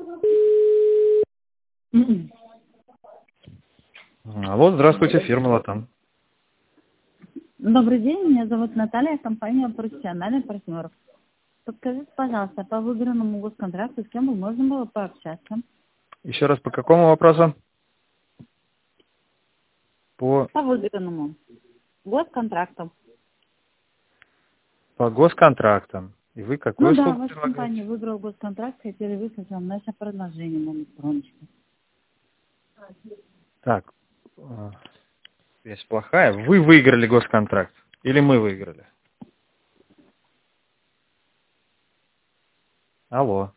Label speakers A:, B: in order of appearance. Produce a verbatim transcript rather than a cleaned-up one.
A: Алло, здравствуйте, фирма «Латан».
B: Добрый день, меня зовут Наталья, компания «Профессиональный партнер». Подскажите, пожалуйста, по выигранному госконтракту с кем бы можно было пообщаться?
A: Еще раз, по какому вопросу? По,
B: По выигранному госконтракту.
A: по госконтрактам. И вы какую
B: Ну да,
A: услугу
B: ваша компания
A: предлагаете?
B: выиграла госконтракт, хотели выслать вам наше предложение на электроночку.
A: Так, э, связь плохая. Вы выиграли госконтракт или мы выиграли? Алло.